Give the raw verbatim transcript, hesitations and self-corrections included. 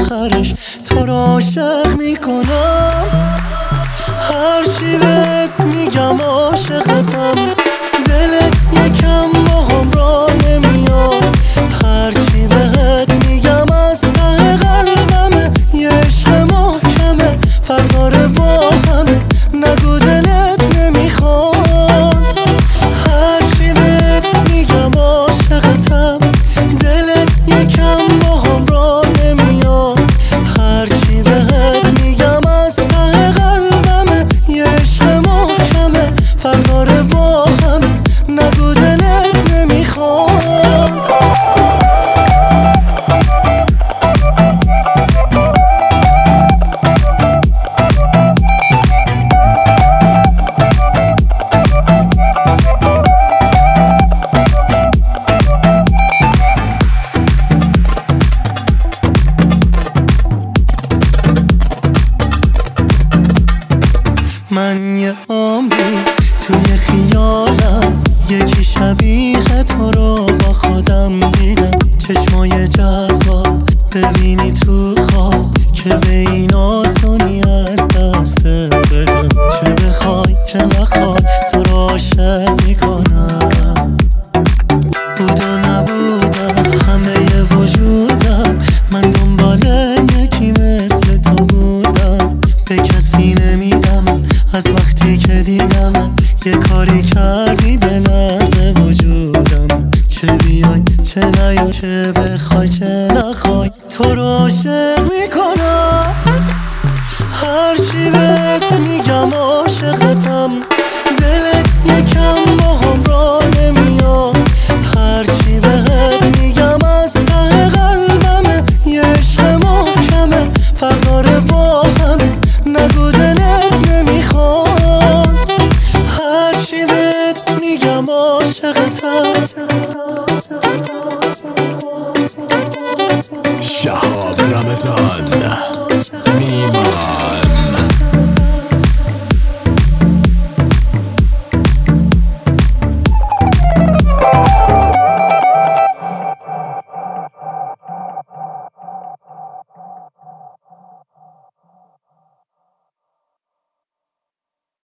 آخرش تو رو عاشق میکنم. هرچی بهت میگم عاشقتم، دلت یکم با هم را نمیاد. هرچی بهت میگم از ته قلبمه، یه عشق محکمه فرداره با همه، نگو دلت نمیخواد. هرچی بهت میگم عاشقتم، دلت یکم با هم را نمیاد. هرچی بهت میگم از ته قلبمه، یه عشق محکمه فرداره با همه، نگو دلت نمیخواد. من یه عمری توی خیالم، یکی شبیه تو رو با خودم دیدم. چشمای جذاب ببینی تو خواب، که به این آسونی از دست بدم. چه بخوای چه نخوای تو رو عاشق میکنم. بود و نبودم همه وجودم، من دنبال یکی مثل تو بودم. به کسی نمیدم از وقتی که دیدم، یه کاری کردی به لحظه وجودم. چه بیای چه نیای، چه بخوای چه نخوای تو رو عاشق میکنم. هرچی بهت میگم عاشقتم، دلت یکم با هم را نمیاد. هرچی بهت میگم از ته قلبمه، یه عشق محکمه فرداره با همه، نگو دلت نمیخواد. هرچی بهت میگم عاشقتم. شهاب رمضان میما